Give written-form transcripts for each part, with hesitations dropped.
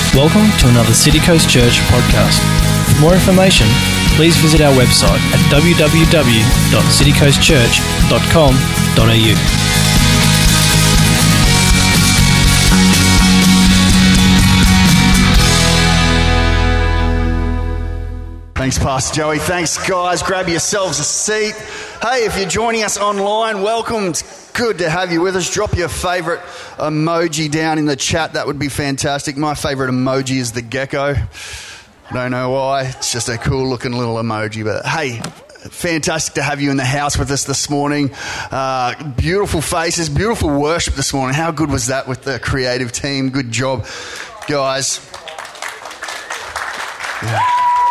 Welcome to another City Coast Church podcast. For more information, please visit our website at www.citycoastchurch.com.au. Thanks, Pastor Joey. Thanks, guys. Grab yourselves a seat. Hey, if you're joining us online, welcome. It's good to have you with us. Drop your favourite emoji down in the chat. That would be fantastic. My favourite emoji is the gecko. I don't know why. It's just a cool-looking little emoji. But hey, fantastic to have you in the house with us this morning. Beautiful faces, beautiful worship this morning. How good was that with the creative team? Good job, guys. Yeah.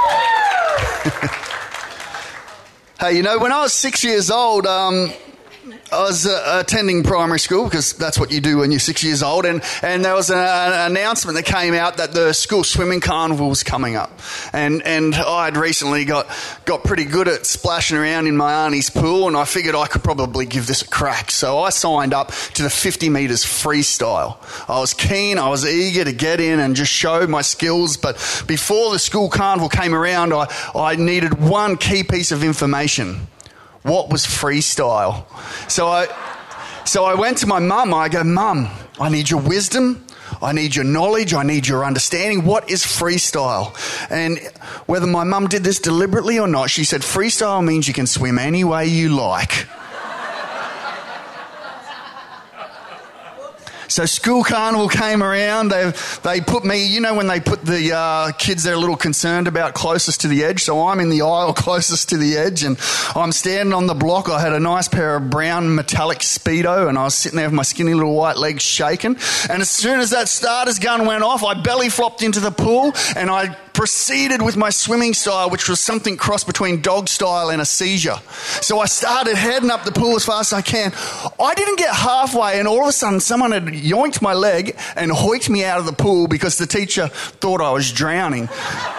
Hey, you know, when I was 6 years old, I was attending primary school because that's what you do when you're 6 years old, and there was an announcement that came out that the school swimming carnival was coming up, and I'd recently got pretty good at splashing around in my auntie's pool, and I figured I could probably give this a crack, so I signed up to the 50 metres freestyle. I was keen, I was eager to get in and just show my skills, but before the school carnival came around, I needed one key piece of information. What was freestyle? So I went to my mum. I go, Mum, I need your wisdom. I need your knowledge. I need your understanding. What is freestyle? And whether my mum did this deliberately or not, she said, freestyle means you can swim any way you like. So school carnival came around. They put me, you know when they put the kids they're a little concerned about closest to the edge. So I'm in the aisle closest to the edge, and I'm standing on the block. I had a nice pair of brown metallic Speedo, and I was sitting there with my skinny little white legs shaking. And as soon as that starter's gun went off, I belly flopped into the pool, and I proceeded with my swimming style, which was something cross between dog style and a seizure. So I started heading up the pool as fast as I can. I didn't get halfway, and all of a sudden someone had yoinked my leg and hoiked me out of the pool because the teacher thought I was drowning.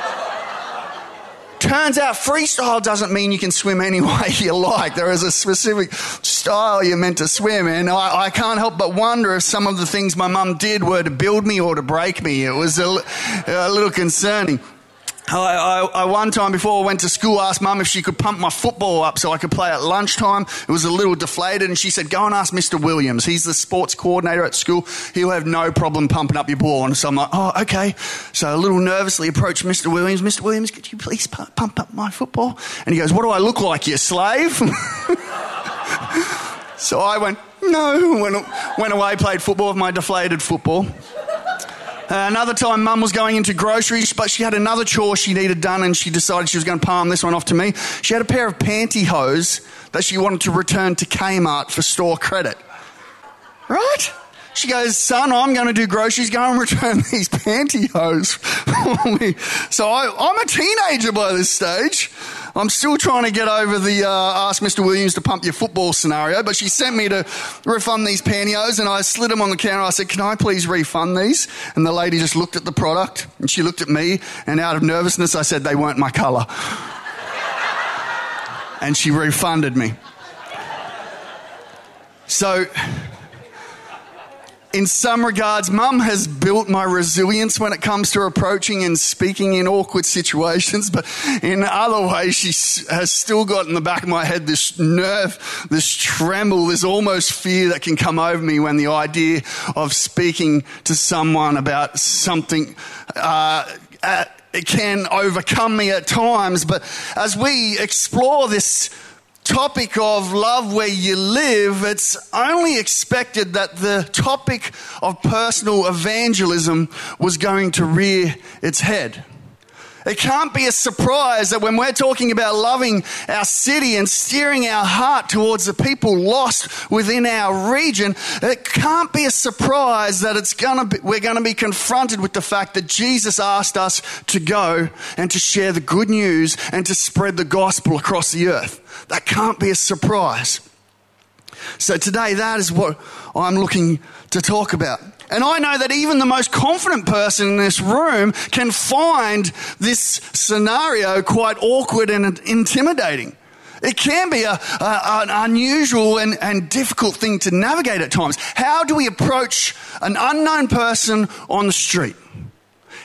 Turns out freestyle doesn't mean you can swim any way you like. There is a specific style you're meant to swim, and I can't help but wonder if some of the things my mum did were to build me or to break me. It was a little concerning. I one time before I went to school asked Mum if she could pump my football up so I could play at lunchtime. It was a little deflated, and she said, go and ask Mr. Williams. He's the sports coordinator at school. He'll have no problem pumping up your ball. And so I'm like, oh, okay. So a little nervously approached Mr. Williams. Mr. Williams, could you please pump up my football? And he goes, what do I look like, you slave? So I went, no, went away, played football with my deflated football. Another time, Mum was going into groceries, but she had another chore she needed done, and she decided she was going to palm this one off to me. She had a pair of pantyhose that she wanted to return to Kmart for store credit. Right? She goes, son, I'm going to do groceries. Go and return these pantyhose for me. So I'm a teenager by this stage. I'm still trying to get over the ask Mr. Williams to pump your football scenario, but she sent me to refund these pantyhose, and I slid them on the counter. I said, can I please refund these? And the lady just looked at the product, and she looked at me, and out of nervousness, I said they weren't my colour. And she refunded me. So in some regards, Mum has built my resilience when it comes to approaching and speaking in awkward situations, but in other ways she has still got in the back of my head this nerve, this tremble, this almost fear that can come over me when the idea of speaking to someone about something it can overcome me at times. But as we explore this topic of love where you live, it's only expected that the topic of personal evangelism was going to rear its head. It can't be a surprise that when we're talking about loving our city and steering our heart towards the people lost within our region, it can't be a surprise that we're going to be confronted with the fact that Jesus asked us to go and to share the good news and to spread the gospel across the earth. That can't be a surprise. So today, that is what I'm looking to talk about. And I know that even the most confident person in this room can find this scenario quite awkward and intimidating. It can be an unusual and difficult thing to navigate at times. How do we approach an unknown person on the street?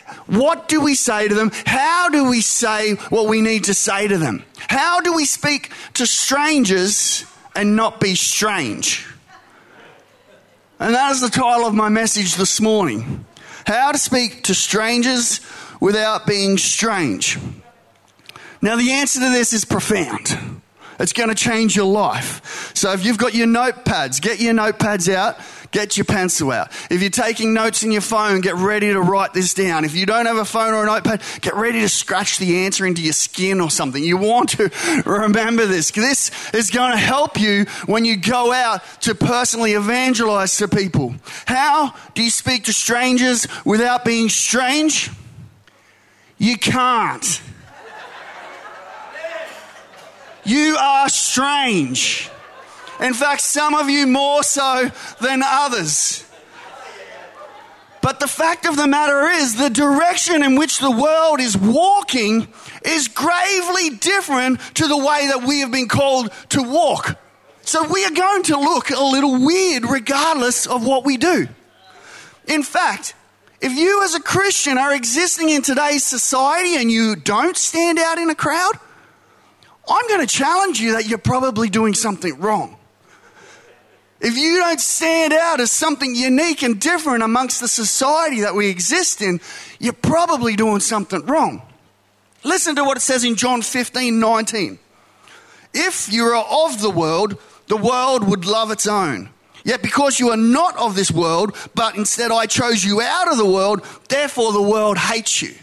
what do we say to them? How do we say what we need to say to them? How do we speak to strangers and not be strange? And that is the title of my message this morning. How to speak to strangers without being strange. Now, the answer to this is profound. It's going to change your life. So if you've got your notepads, get your notepads out, get your pencil out. If you're taking notes in your phone, get ready to write this down. If you don't have a phone or a notepad, get ready to scratch the answer into your skin or something. You want to remember this. This is going to help you when you go out to personally evangelize to people. How do you speak to strangers without being strange? You can't. You are strange. In fact, some of you more so than others. But the fact of the matter is, the direction in which the world is walking is gravely different to the way that we have been called to walk. So we are going to look a little weird regardless of what we do. In fact, if you as a Christian are existing in today's society and you don't stand out in a crowd, I'm going to challenge you that you're probably doing something wrong. If you don't stand out as something unique and different amongst the society that we exist in, you're probably doing something wrong. Listen to what it says in John 15:19. If you are of the world would love its own. Yet because you are not of this world, but instead I chose you out of the world, therefore the world hates you.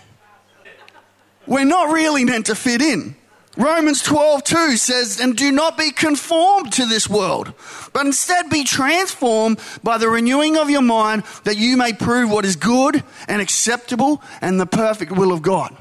We're not really meant to fit in. Romans 12:2 says, and do not be conformed to this world, but instead be transformed by the renewing of your mind, that you may prove what is good and acceptable and the perfect will of God.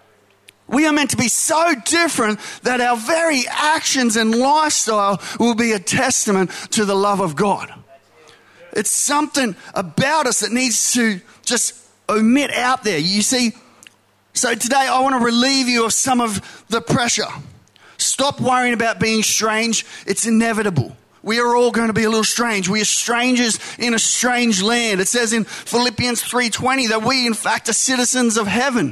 We are meant to be so different that our very actions and lifestyle will be a testament to the love of God. It's something about us that needs to just omit out there. You see, so today I want to relieve you of some of the pressure. Stop worrying about being strange. It's inevitable. We are all going to be a little strange. We are strangers in a strange land. It says in Philippians 3:20 that we in fact are citizens of heaven.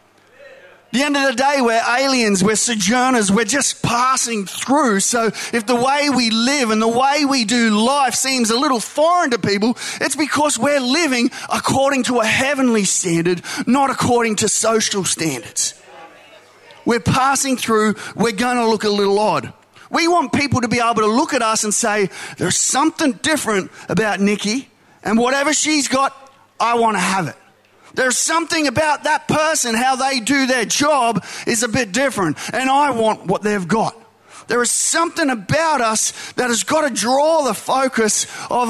At the end of the day, we're aliens, we're sojourners, we're just passing through. So if the way we live and the way we do life seems a little foreign to people, it's because we're living according to a heavenly standard, not according to social standards. We're passing through, we're going to look a little odd. We want people to be able to look at us and say, there's something different about Nikki, and whatever she's got, I want to have it. There's something about that person, how they do their job is a bit different, and I want what they've got. There is something about us that has got to draw the focus of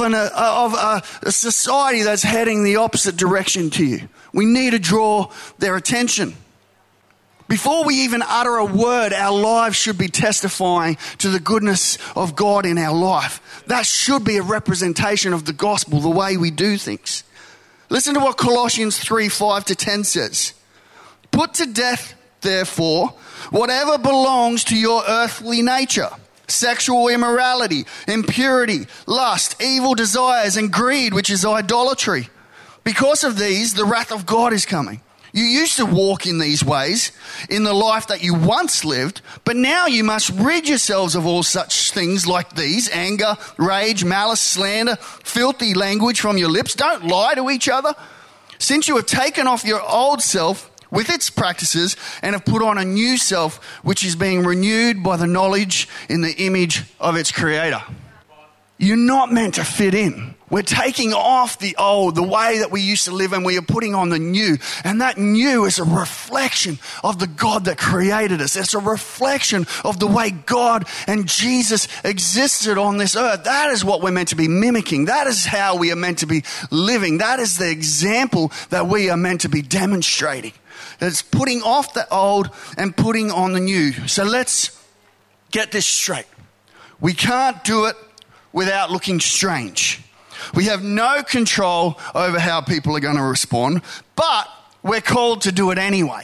a society that's heading the opposite direction to you. We need to draw their attention. Before we even utter a word, our lives should be testifying to the goodness of God in our life. That should be a representation of the gospel, the way we do things. Listen to what Colossians 3:5-10 says. Put to death, therefore, whatever belongs to your earthly nature. Sexual immorality, impurity, lust, evil desires, and greed, which is idolatry. Because of these, the wrath of God is coming. You used to walk in these ways in the life that you once lived, but now you must rid yourselves of all such things like these: anger, rage, malice, slander, filthy language from your lips. Don't lie to each other. Since you have taken off your old self with its practices and have put on a new self, which is being renewed by the knowledge in the image of its creator. You're not meant to fit in. We're taking off the old, the way that we used to live, and we are putting on the new. And that new is a reflection of the God that created us. It's a reflection of the way God and Jesus existed on this earth. That is what we're meant to be mimicking. That is how we are meant to be living. That is the example that we are meant to be demonstrating. It's putting off the old and putting on the new. So let's get this straight. We can't do it without looking strange. We have no control over how people are going to respond, but we're called to do it anyway.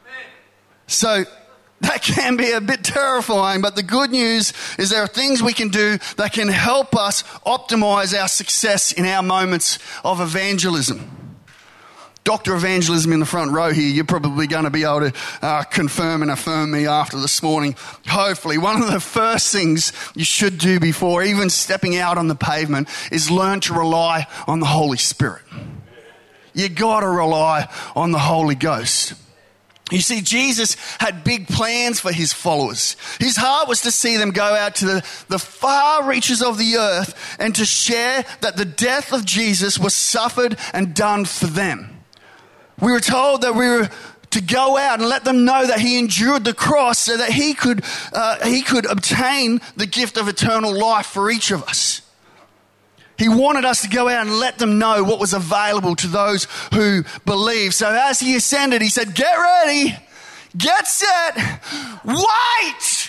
So that can be a bit terrifying, but the good news is there are things we can do that can help us optimize our success in our moments of evangelism. Dr. Evangelism in the front row here, you're probably going to be able to confirm and affirm me after this morning. Hopefully, one of the first things you should do before even stepping out on the pavement is learn to rely on the Holy Spirit. You got to rely on the Holy Ghost. You see, Jesus had big plans for his followers. His heart was to see them go out to the far reaches of the earth and to share that the death of Jesus was suffered and done for them. We were told that we were to go out and let them know that he endured the cross so that he could obtain the gift of eternal life for each of us. He wanted us to go out and let them know what was available to those who believe. So as he ascended, he said, get ready, get set, wait.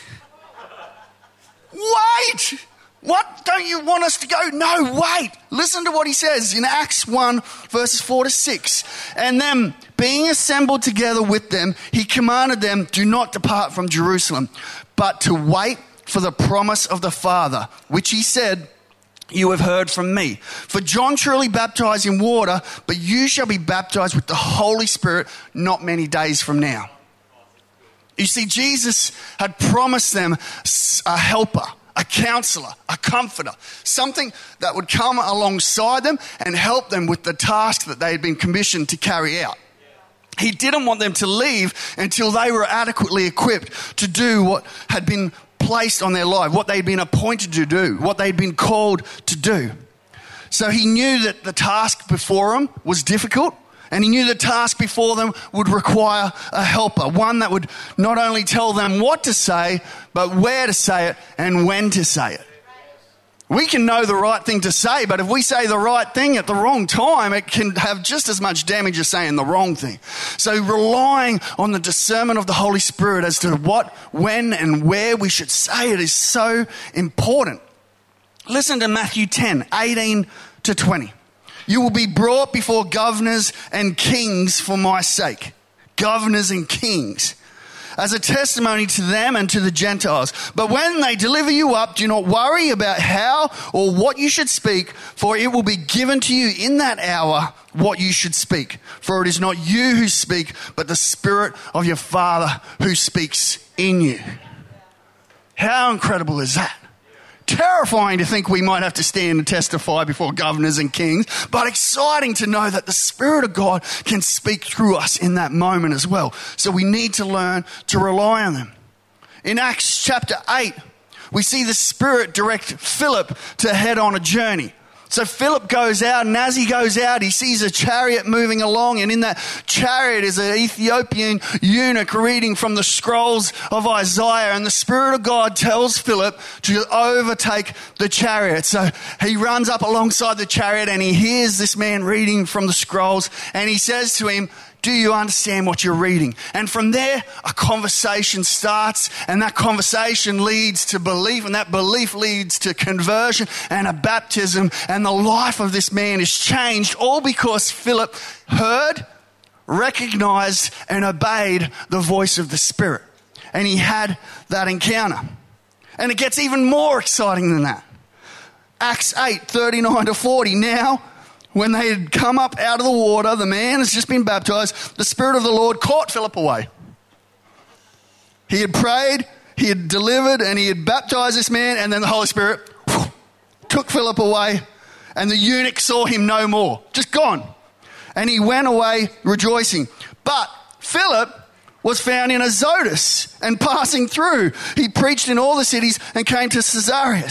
What, don't you want us to go? No, wait. Listen to what he says in Acts 1, verses 4-6. And then, being assembled together with them, he commanded them, do not depart from Jerusalem, but to wait for the promise of the Father, which he said, you have heard from me. For John truly baptized in water, but you shall be baptized with the Holy Spirit not many days from now. You see, Jesus had promised them a helper, a counselor, a comforter, something that would come alongside them and help them with the task that they had been commissioned to carry out. He didn't want them to leave until they were adequately equipped to do what had been placed on their life, what they'd been appointed to do, what they'd been called to do. So he knew that the task before him was difficult, and he knew the task before them would require a helper, one that would not only tell them what to say, but where to say it and when to say it. We can know the right thing to say, but if we say the right thing at the wrong time, it can have just as much damage as saying the wrong thing. So relying on the discernment of the Holy Spirit as to what, when, and where we should say it is so important. Listen to Matthew 10:18-20. You will be brought before governors and kings for my sake. Governors and kings. As a testimony to them and to the Gentiles. But when they deliver you up, do not worry about how or what you should speak, for it will be given to you in that hour what you should speak. For it is not you who speak, but the Spirit of your Father who speaks in you. How incredible is that? Terrifying to think we might have to stand and testify before governors and kings, but exciting to know that the Spirit of God can speak through us in that moment as well. So we need to learn to rely on them. In Acts chapter 8, we see the Spirit direct Philip to head on a journey. So Philip goes out, and as he goes out, he sees a chariot moving along, and in that chariot is an Ethiopian eunuch reading from the scrolls of Isaiah, and the Spirit of God tells Philip to overtake the chariot. So he runs up alongside the chariot, and he hears this man reading from the scrolls, and he says to him, do you understand what you're reading? And from there, a conversation starts, and that conversation leads to belief, and that belief leads to conversion and a baptism, and the life of this man is changed, all because Philip heard, recognized, and obeyed the voice of the Spirit. And he had that encounter. And it gets even more exciting than that. Acts 8:39-40. Now, when they had come up out of the water, the man has just been baptized. The Spirit of the Lord caught Philip away. He had prayed, he had delivered, and he had baptized this man, and then the Holy Spirit took Philip away, and the eunuch saw him no more. Just gone. And he went away rejoicing. But Philip was found in Azotus, and passing through, he preached in all the cities and came to Caesarea.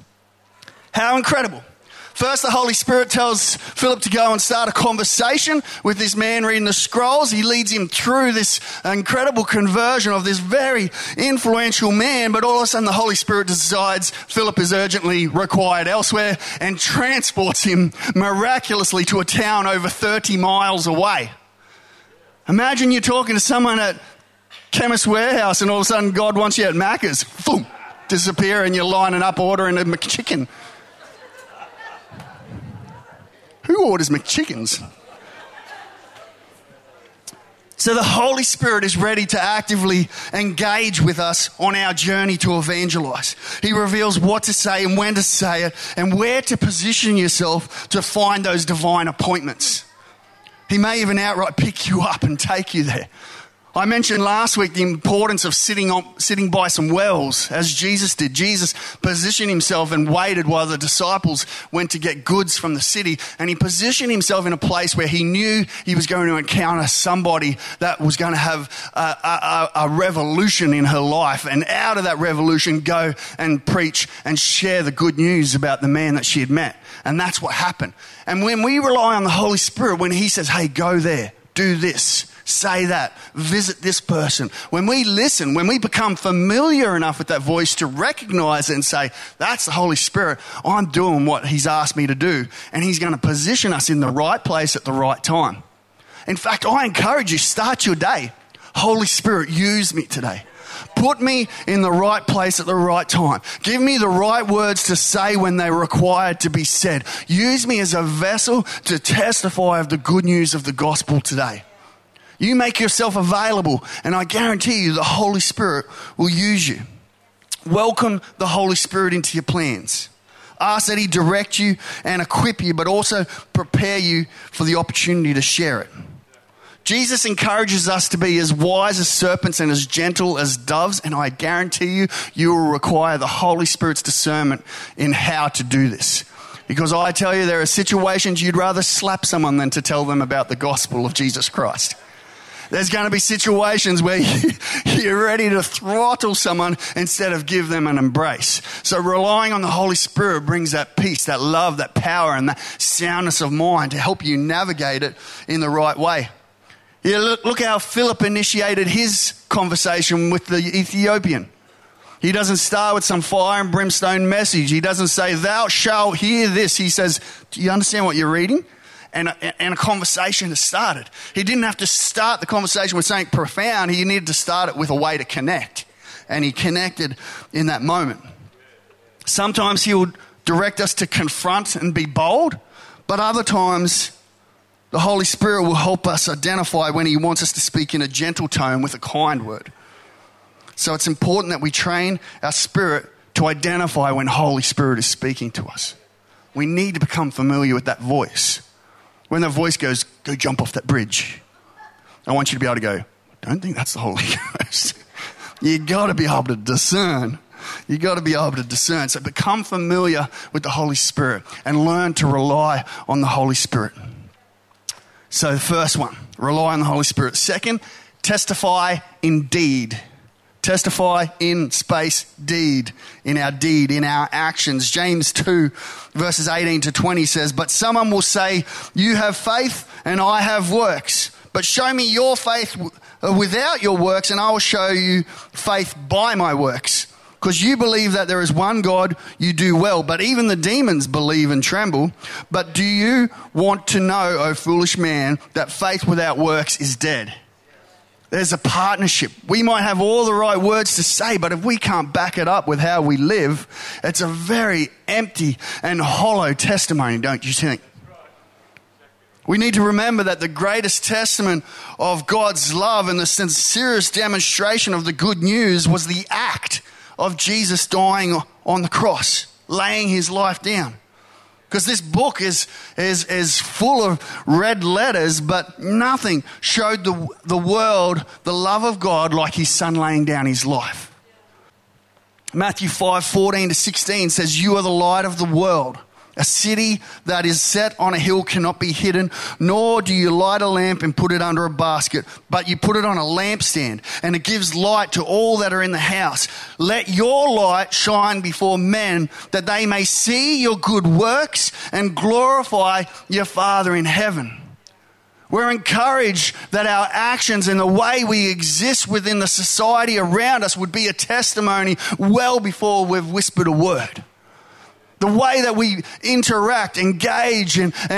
How incredible. First, the Holy Spirit tells Philip to go and start a conversation with this man reading the scrolls. He leads him through this incredible conversion of this very influential man, but all of a sudden the Holy Spirit decides Philip is urgently required elsewhere and transports him miraculously to a town over 30 miles away. Imagine you're talking to someone at Chemist Warehouse and all of a sudden God wants you at Macca's. Boom, disappear, and you're lining up ordering a McChicken. Who orders McChickens? So the Holy Spirit is ready to actively engage with us on our journey to evangelize. He reveals what to say and when to say it and where to position yourself to find those divine appointments. He may even outright pick you up and take you there. I mentioned last week the importance of sitting by some wells, as Jesus did. Jesus positioned himself and waited while the disciples went to get goods from the city. And he positioned himself in a place where he knew he was going to encounter somebody that was going to have a revolution in her life. And out of that revolution, go and preach and share the good news about the man that she had met. And that's what happened. And when we rely on the Holy Spirit, when he says, hey, go there, do this, say that, visit this person. When we listen, when we become familiar enough with that voice to recognize it and say, that's the Holy Spirit, I'm doing what he's asked me to do. And he's going to position us in the right place at the right time. In fact, I encourage you, start your day. Holy Spirit, use me today. Put me in the right place at the right time. Give me the right words to say when they're required to be said. Use me as a vessel to testify of the good news of the gospel today. You make yourself available, and I guarantee you the Holy Spirit will use you. Welcome the Holy Spirit into your plans. Ask that he direct you and equip you, but also prepare you for the opportunity to share it. Jesus encourages us to be as wise as serpents and as gentle as doves, and I guarantee you, you will require the Holy Spirit's discernment in how to do this. Because I tell you, there are situations you'd rather slap someone than to tell them about the gospel of Jesus Christ. There's going to be situations where you're ready to throttle someone instead of give them an embrace. So relying on the Holy Spirit brings that peace, that love, that power, and that soundness of mind to help you navigate it in the right way. Yeah, look how Philip initiated his conversation with the Ethiopian. He doesn't start with some fire and brimstone message. He doesn't say, thou shalt hear this. He says, do you understand what you're reading? And a conversation has started. He didn't have to start the conversation with something profound. He needed to start it with a way to connect. And he connected in that moment. Sometimes he'll direct us to confront and be bold, but other times the Holy Spirit will help us identify when he wants us to speak in a gentle tone with a kind word. So it's important that we train our spirit to identify when Holy Spirit is speaking to us. We need to become familiar with that voice. When the voice goes, go jump off that bridge, I want you to be able to go, I don't think that's the Holy Ghost. You got to be able to discern. You got to be able to discern. So become familiar with the Holy Spirit and learn to rely on the Holy Spirit. So the first one, rely on the Holy Spirit. Second, testify in deed. Testify in space deed, in our actions. James 2 verses 18 to 20 says, but someone will say, you have faith and I have works. But show me your faith without your works and I will show you faith by my works. Because you believe that there is one God, you do well. But even the demons believe and tremble. But do you want to know, O foolish man, that faith without works is dead? There's a partnership. We might have all the right words to say, but if we can't back it up with how we live, it's a very empty and hollow testimony, don't you think? We need to remember that the greatest testament of God's love and the sincerest demonstration of the good news was the act of Jesus dying on the cross, laying his life down. Because this book is full of red letters, but nothing showed the world the love of God like his son laying down his life. Matthew 5:14 to 16 says, you are the light of the world. A city that is set on a hill cannot be hidden, nor do you light a lamp and put it under a basket, but you put it on a lampstand, and it gives light to all that are in the house. Let your light shine before men, that they may see your good works and glorify your Father in heaven. We're encouraged that our actions and the way we exist within the society around us would be a testimony well before we've whispered a word. The way that we interact, engage,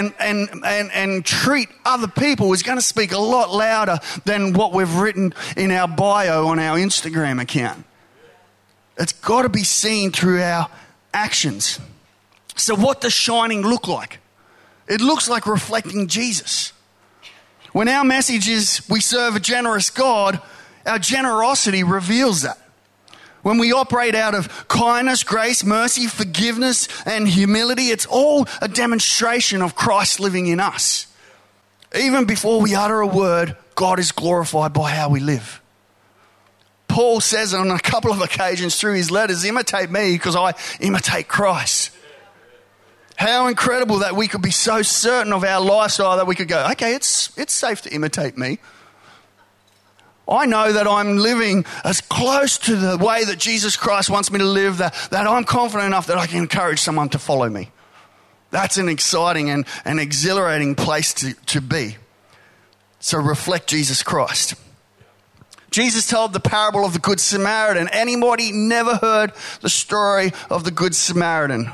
and treat other people is going to speak a lot louder than what we've written in our bio on our Instagram account. It's got to be seen through our actions. So what does shining look like? It looks like reflecting Jesus. When our message is we serve a generous God, our generosity reveals that. When we operate out of kindness, grace, mercy, forgiveness, and humility, it's all a demonstration of Christ living in us. Even before we utter a word, God is glorified by how we live. Paul says on a couple of occasions through his letters, imitate me because I imitate Christ. How incredible that we could be so certain of our lifestyle that we could go, okay, it's safe to imitate me. I know that I'm living as close to the way that Jesus Christ wants me to live that I'm confident enough that I can encourage someone to follow me. That's an exciting and an exhilarating place to be. So reflect Jesus Christ. Jesus told the parable of the Good Samaritan. Anybody never heard the story of the Good Samaritan?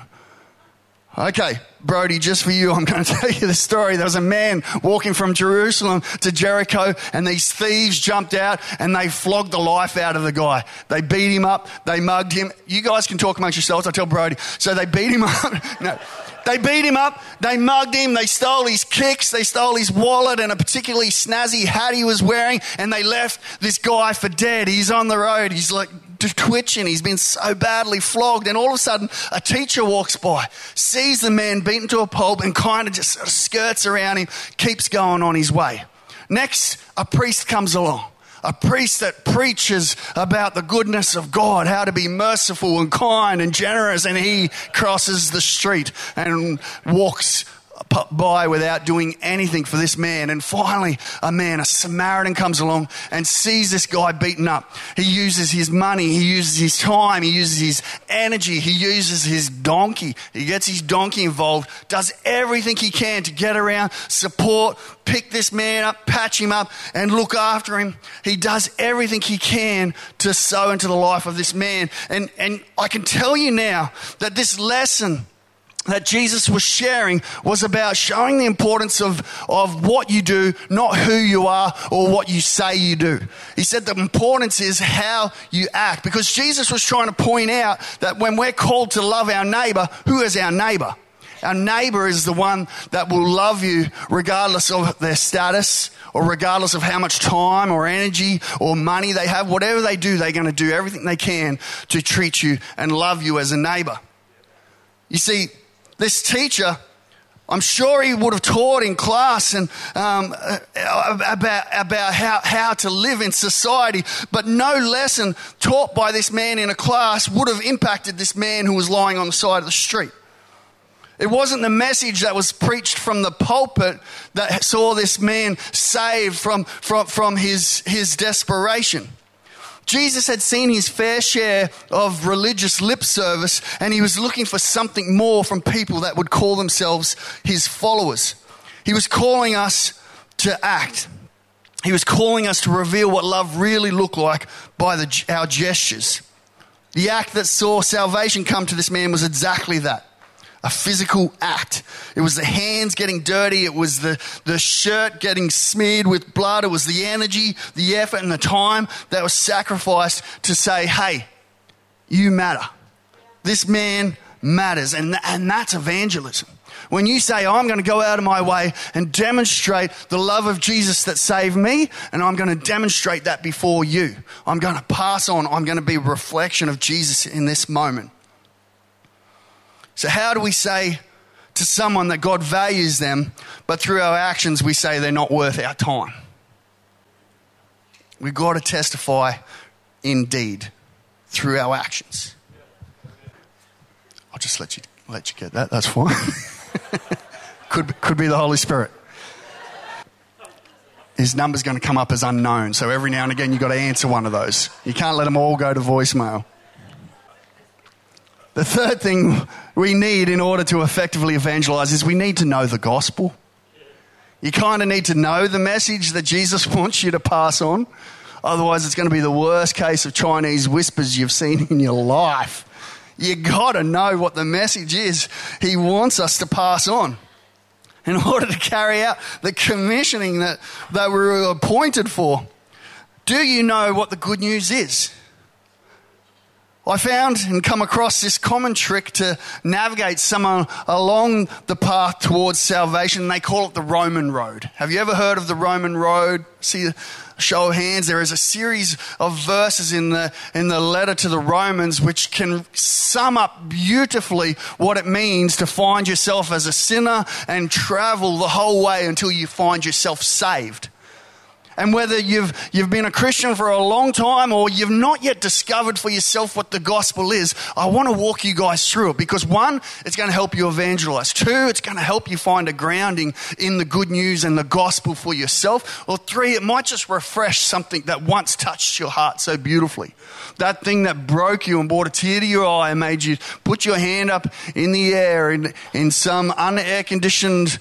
Okay, Brody, just for you, I'm going to tell you the story. There was a man walking from Jerusalem to Jericho, and these thieves jumped out and they flogged the life out of the guy. They beat him up. They mugged him. You guys can talk amongst yourselves. I tell Brody. So they beat him up. No. They beat him up, they mugged him, they stole his kicks, they stole his wallet and a particularly snazzy hat he was wearing, and they left this guy for dead. He's on the road, he's like twitching, he's been so badly flogged, and all of a sudden a teacher walks by, sees the man beaten to a pulp and kind of just sort of skirts around him, keeps going on his way. Next, a priest comes along. A priest that preaches about the goodness of God, how to be merciful and kind and generous, and he crosses the street and walks by without doing anything for this man. And finally, a Samaritan comes along and sees this guy beaten up. He uses his money, he uses his time, he uses his energy, he uses his donkey. He gets his donkey involved, does everything he can to get around, support, pick this man up, patch him up, and look after him. He does everything he can to sow into the life of this man. And I can tell you now that this lesson that Jesus was sharing was about showing the importance of what you do, not who you are or what you say you do. He said the importance is how you act, because Jesus was trying to point out that when we're called to love our neighbor, who is our neighbor? Our neighbor is the one that will love you regardless of their status or regardless of how much time or energy or money they have. Whatever they do, they're going to do everything they can to treat you and love you as a neighbor. You see, this teacher, I'm sure he would have taught in class and about how to live in society, but no lesson taught by this man in a class would have impacted this man who was lying on the side of the street. It wasn't the message that was preached from the pulpit that saw this man saved from his desperation. Jesus had seen his fair share of religious lip service, and he was looking for something more from people that would call themselves his followers. He was calling us to act. He was calling us to reveal what love really looked like by our gestures. The act that saw salvation come to this man was exactly that. A physical act. It was the hands getting dirty. It was the shirt getting smeared with blood. It was the energy, the effort, and the time that was sacrificed to say, hey, you matter. This man matters. And that's evangelism. When you say, I'm going to go out of my way and demonstrate the love of Jesus that saved me, and I'm going to demonstrate that before you. I'm going to pass on. I'm going to be a reflection of Jesus in this moment. So how do we say to someone that God values them, but through our actions we say they're not worth our time? We've got to testify in deed through our actions. I'll just let you get that. That's fine. Could be the Holy Spirit. His number's going to come up as unknown, so every now and again you've got to answer one of those. You can't let them all go to voicemail. The third thing we need in order to effectively evangelize is we need to know the gospel. You kind of need to know the message that Jesus wants you to pass on. Otherwise, it's going to be the worst case of Chinese whispers you've seen in your life. You got to know what the message is he wants us to pass on in order to carry out the commissioning that we were appointed for. Do you know what the good news is? I found and come across this common trick to navigate someone along the path towards salvation. They call it the Roman road. Have you ever heard of the Roman road? See a show of hands. There is a series of verses in the letter to the Romans which can sum up beautifully what it means to find yourself as a sinner and travel the whole way until you find yourself saved. And whether you've been a Christian for a long time or you've not yet discovered for yourself what the gospel is, I want to walk you guys through it because 1, it's going to help you evangelize. 2, it's going to help you find a grounding in the good news and the gospel for yourself. Or 3, it might just refresh something that once touched your heart so beautifully. That thing that broke you and brought a tear to your eye and made you put your hand up in the air in some unair conditioned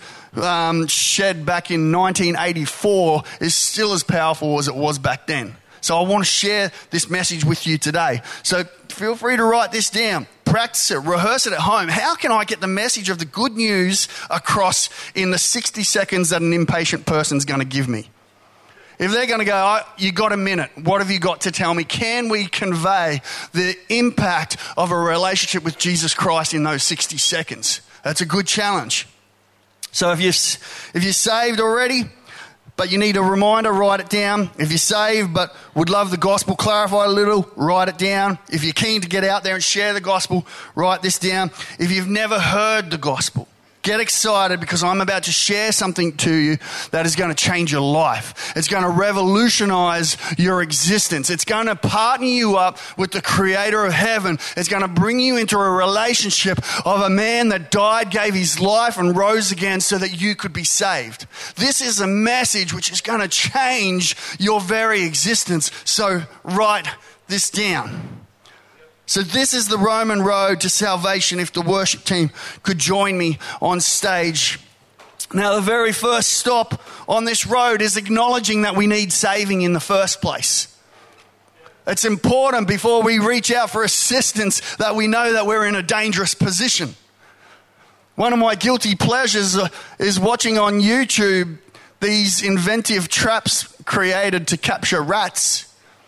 shed back in 1984 is still as powerful as it was back then. So I want to share this message with you today. So feel free to write this down, practice it, rehearse it at home. How can I get the message of the good news across in the 60 seconds that an impatient person's going to give me? If they're going to go, you got a minute, what have you got to tell me? Can we convey the impact of a relationship with Jesus Christ in those 60 seconds? That's a good challenge. So if you're saved already, but you need a reminder, write it down. If you're saved but would love the gospel clarified a little, write it down. If you're keen to get out there and share the gospel, write this down. If you've never heard the gospel, get excited because I'm about to share something to you that is going to change your life. It's going to revolutionize your existence. It's going to partner you up with the creator of heaven. It's going to bring you into a relationship of a man that died, gave his life and rose again so that you could be saved. This is a message which is going to change your very existence. So write this down. So this is the Roman road to salvation if the worship team could join me on stage. Now, the very first stop on this road is acknowledging that we need saving in the first place. It's important before we reach out for assistance that we know that we're in a dangerous position. One of my guilty pleasures is watching on YouTube these inventive traps created to capture rats.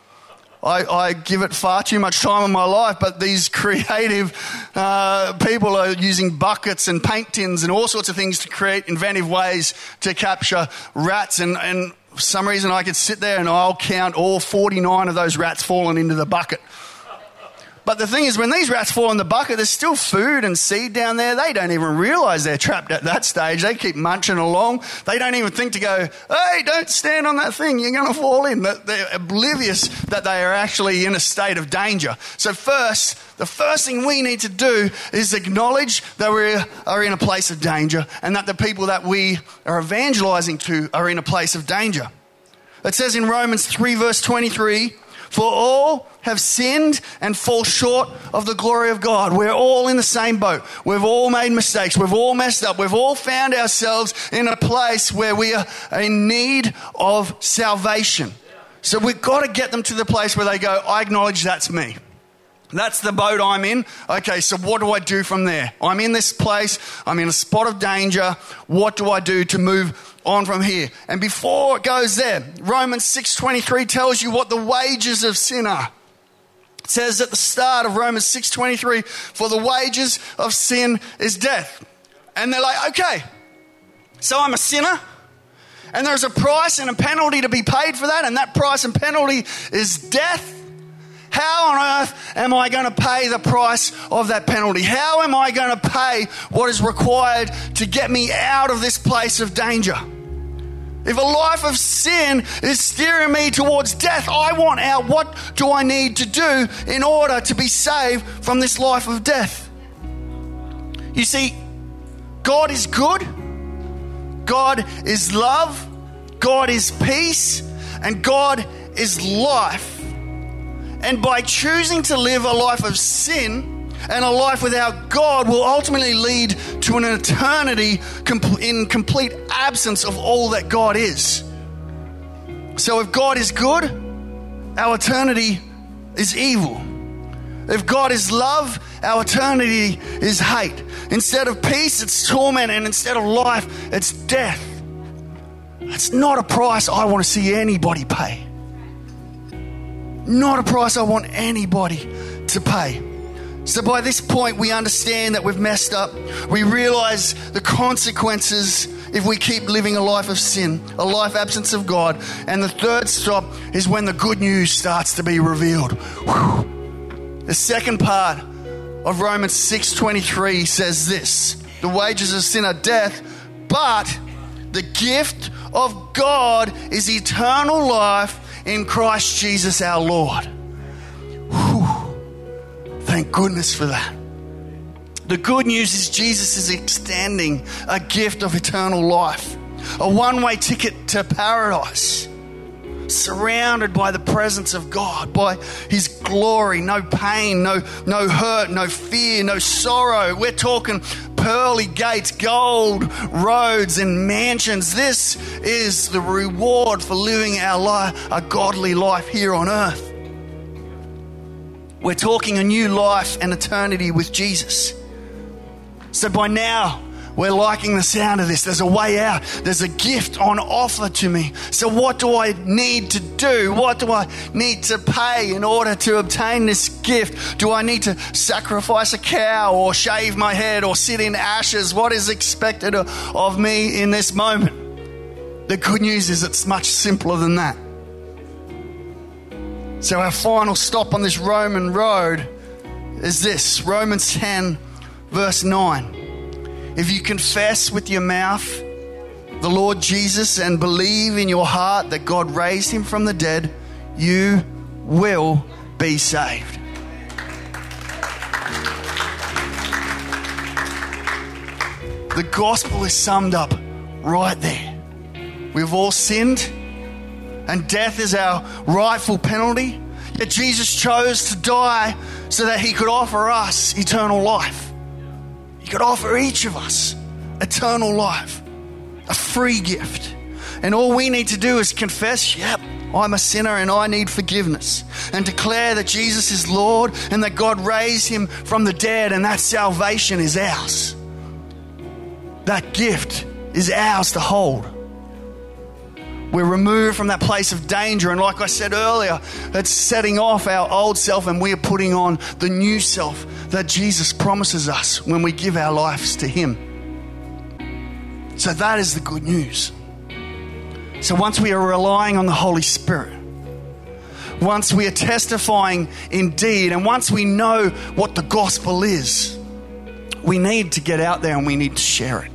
I give it far too much time in my life, but these creative people are using buckets and paint tins and all sorts of things to create inventive ways to capture rats. And for some reason I could sit there and I'll count all 49 of those rats falling into the bucket. But the thing is, when these rats fall in the bucket, there's still food and seed down there. They don't even realize they're trapped at that stage. They keep munching along. They don't even think to go, hey, don't stand on that thing. You're going to fall in. They're oblivious that they are actually in a state of danger. So the first thing we need to do is acknowledge that we are in a place of danger and that the people that we are evangelizing to are in a place of danger. It says in Romans 3 verse 23, for all have sinned and fall short of the glory of God. We're all in the same boat. We've all made mistakes. We've all messed up. We've all found ourselves in a place where we are in need of salvation. So we've got to get them to the place where they go, I acknowledge that's me. That's the boat I'm in. Okay, so what do I do from there? I'm in this place. I'm in a spot of danger. What do I do to move on from here? And before it goes there, Romans 6:23 tells you what the wages of sin are. It says at the start of Romans 6:23, for the wages of sin is death. And they're like, okay, so I'm a sinner and there's a price and a penalty to be paid for that, and that price and penalty is death. How on earth am I going to pay the price of that penalty? How am I going to pay what is required to get me out of this place of danger? If a life of sin is steering me towards death, I want out. What do I need to do in order to be saved from this life of death? You see, God is good. God is love. God is peace. And God is life. And by choosing to live a life of sin and a life without God will ultimately lead to an eternity in complete absence of all that God is. So if God is good, our eternity is evil. If God is love, our eternity is hate. Instead of peace, it's torment. And instead of life, it's death. That's not a price I want to see anybody pay. Not a price I want anybody to pay. So by this point, we understand that we've messed up. We realize the consequences if we keep living a life of sin, a life absence of God. And the third stop is when the good news starts to be revealed. Whew. The second part of Romans 6:23 says this: the wages of sin are death, but the gift of God is eternal life in Christ Jesus our Lord. Whew. Thank goodness for that. The good news is Jesus is extending a gift of eternal life, a one-way ticket to paradise, surrounded by the presence of God, by His glory, no pain, no hurt, no fear, no sorrow. We're talking pearly gates, gold roads and mansions. This is the reward for living our life, a godly life here on earth. We're talking a new life and eternity with Jesus. So by now, we're liking the sound of this. There's a way out. There's a gift on offer to me. So what do I need to do? What do I need to pay in order to obtain this gift? Do I need to sacrifice a cow or shave my head or sit in ashes? What is expected of me in this moment? The good news is it's much simpler than that. So our final stop on this Roman road is this, Romans 10, verse 9. If you confess with your mouth the Lord Jesus and believe in your heart that God raised Him from the dead, you will be saved. The gospel is summed up right there. We've all sinned, and death is our rightful penalty. Yet Jesus chose to die so that He could offer us eternal life. He could offer each of us eternal life, a free gift. And all we need to do is confess, yep, I'm a sinner and I need forgiveness, and declare that Jesus is Lord and that God raised Him from the dead, and that salvation is ours. That gift is ours to hold. We're removed from that place of danger, and like I said earlier, it's setting off our old self and we are putting on the new self that Jesus promises us when we give our lives to Him. So that is the good news. So once we are relying on the Holy Spirit, once we are testifying indeed, and once we know what the gospel is, we need to get out there and we need to share it.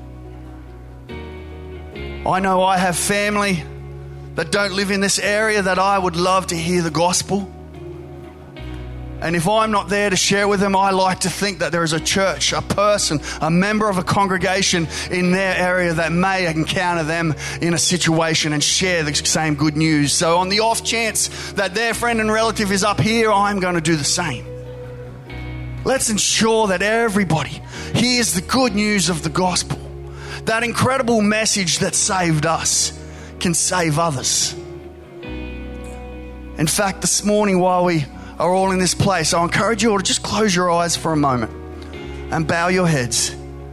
I know I have family that don't live in this area that I would love to hear the gospel. And if I'm not there to share with them, I like to think that there is a church, a person, a member of a congregation in their area that may encounter them in a situation and share the same good news. So on the off chance that their friend and relative is up here, I'm going to do the same. Let's ensure that everybody hears the good news of the gospel. That incredible message that saved us can save others. In fact, this morning while we are all in this place, I encourage you all to just close your eyes for a moment and bow your heads.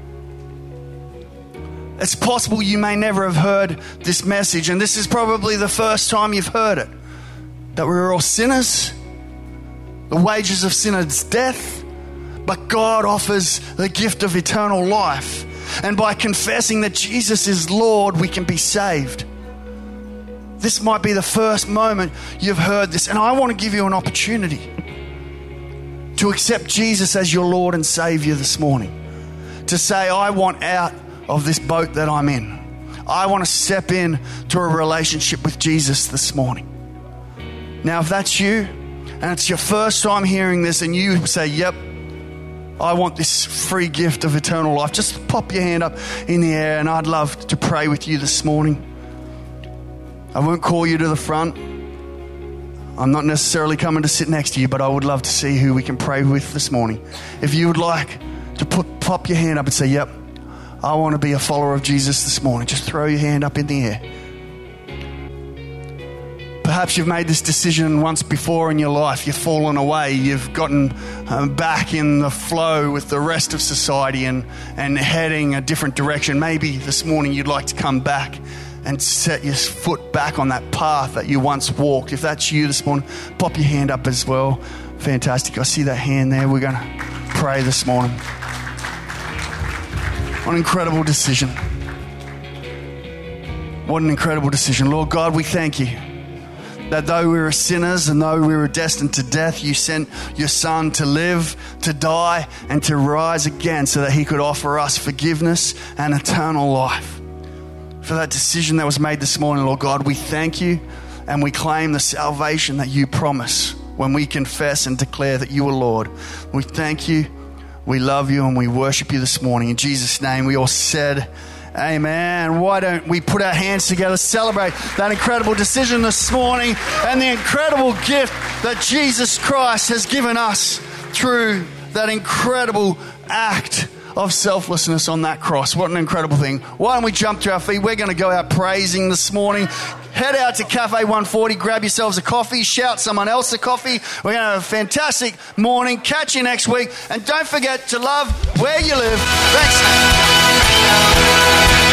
It's possible you may never have heard this message, and this is probably the first time you've heard it, that we're all sinners. The wages of sin is death, but God offers the gift of eternal life. And by confessing that Jesus is Lord, we can be saved. This might be the first moment you've heard this, and I want to give you an opportunity to accept Jesus as your Lord and Savior this morning. To say, I want out of this boat that I'm in. I want to step in to a relationship with Jesus this morning. Now, if that's you, and it's your first time hearing this, and you say, yep, I want this free gift of eternal life, just pop your hand up in the air, and I'd love to pray with you this morning. I won't call you to the front. I'm not necessarily coming to sit next to you, but I would love to see who we can pray with this morning. If you would like to pop your hand up and say, yep, I want to be a follower of Jesus this morning, just throw your hand up in the air. Perhaps you've made this decision once before in your life. You've fallen away. You've gotten back in the flow with the rest of society and heading a different direction. Maybe this morning you'd like to come back and set your foot back on that path that you once walked. If that's you this morning, pop your hand up as well. Fantastic. I see that hand there. We're going to pray this morning. What an incredible decision. What an incredible decision. Lord God, we thank you that though we were sinners and though we were destined to death, you sent your Son to live, to die, and to rise again so that he could offer us forgiveness and eternal life. For that decision that was made this morning, Lord God, we thank you and we claim the salvation that you promise when we confess and declare that you are Lord. We thank you, we love you, and we worship you this morning. In Jesus' name, we all said, amen. Why don't we put our hands together, celebrate that incredible decision this morning and the incredible gift that Jesus Christ has given us through that incredible act of selflessness on that cross. What an incredible thing. Why don't we jump to our feet? We're going to go out praising this morning. Head out to Cafe 140, grab yourselves a coffee, shout someone else a coffee. We're going to have a fantastic morning. Catch you next week. And don't forget to love where you live. Thanks.